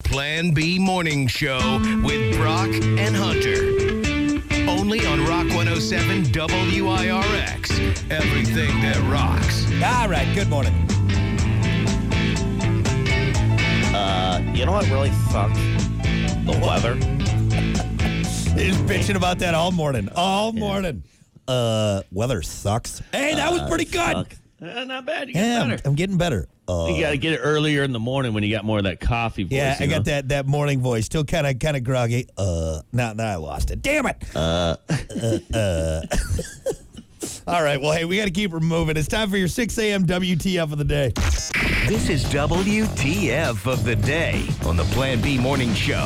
Plan B Morning Show with Brock and Hunter. Only on Rock 107 WIRX. Everything that rocks. All right, good morning. You know what really sucks? The weather. He's bitching about that all morning. All morning. Weather sucks. Hey, that was pretty good. Not bad. You get better. I'm getting better. You got to get it earlier in the morning when you got more of that coffee voice. Yeah, I got that morning voice. Still kind of groggy. Now I lost it. Damn it. All right, well, hey, we got to keep her moving. It's time for your 6 a.m. WTF of the day. This is WTF of the day on the Plan B Morning Show.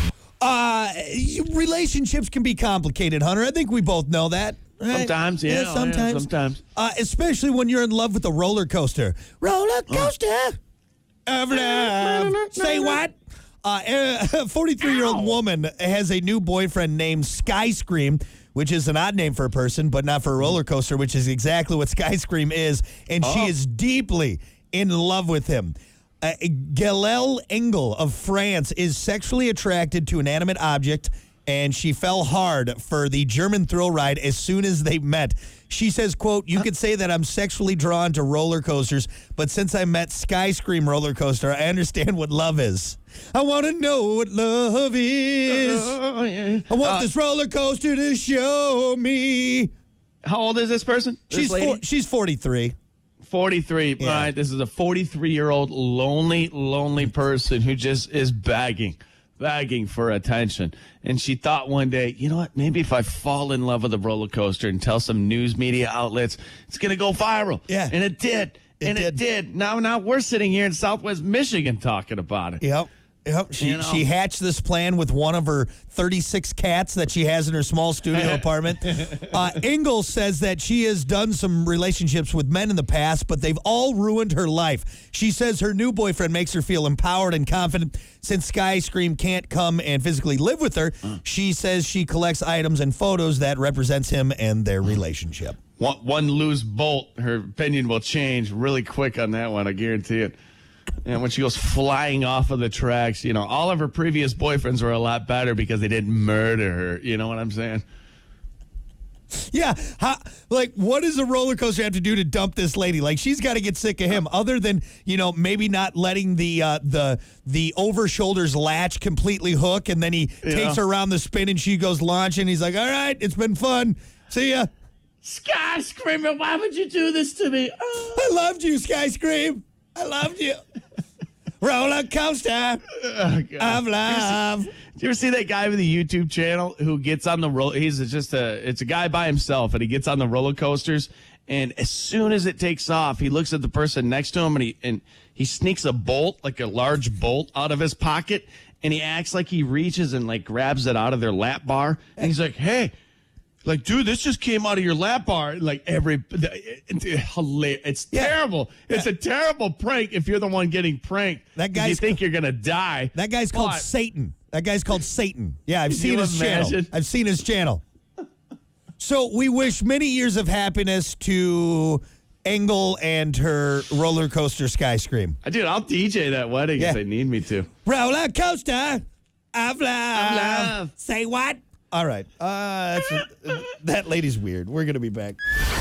Relationships can be complicated, Hunter. I think we both know that. Right? Sometimes, yeah. Sometimes. Especially when you're in love with a roller coaster. Roller coaster of love. Say what? A 43-year-old woman has a new boyfriend named Skyscream, which is an odd name for a person, but not for a roller coaster, which is exactly what Skyscream is. And she is deeply in love with him. Gaëlle Engel of France is sexually attracted to inanimate object, and she fell hard for the German thrill ride as soon as they met. She says, quote, "You could say that I'm sexually drawn to roller coasters, but since I met Skyscream roller coaster, I understand what love is. I want to know what love is. I want this roller coaster to show me." How old is this person? She's 43. 43. Yeah. Right. This is a 43-year-old lonely person who just is begging for attention. And she thought one day, you know what? Maybe if I fall in love with a roller coaster and tell some news media outlets, it's going to go viral. Yeah. And it did. It did. Now we're sitting here in Southwest Michigan talking about it. Yep. She hatched this plan with one of her 36 cats that she has in her small studio apartment. Engel says that she has done some relationships with men in the past, but they've all ruined her life. She says her new boyfriend makes her feel empowered and confident. Since Skyscream can't come and physically live with her, she says she collects items and photos that represents him and their relationship. One loose bolt, her opinion will change really quick on that one, I guarantee it. And when she goes flying off of the tracks, all of her previous boyfriends were a lot better because they didn't murder her. You know what I'm saying? Yeah. What does a roller coaster have to do to dump this lady? Like, she's got to get sick of him, other than, maybe not letting the over shoulders latch completely hook, and then he takes her around the spin and she goes launching. He's like, all right, it's been fun. See ya. Skyscreamer, why would you do this to me? I loved you, Skyscream. I loved you. Roller coaster of love. Do you ever see that guy with the YouTube channel who gets on the roller? It's a guy by himself, and he gets on the roller coasters, and as soon as it takes off, he looks at the person next to him, and he sneaks a bolt, like a large bolt, out of his pocket, and he acts like he reaches and like grabs it out of their lap bar, and he's like, "Hey, like, dude, this just came out of your lap bar." Like, it's terrible. It's a terrible prank if you're the one getting pranked. You think you're going to die. That guy's called Satan. Yeah, I've seen his channel. So we wish many years of happiness to Engel and her roller coaster Skyscream. Dude, I'll DJ that wedding if they need me to. Roller coaster of love. Say what? All right. That lady's weird. We're going to be back.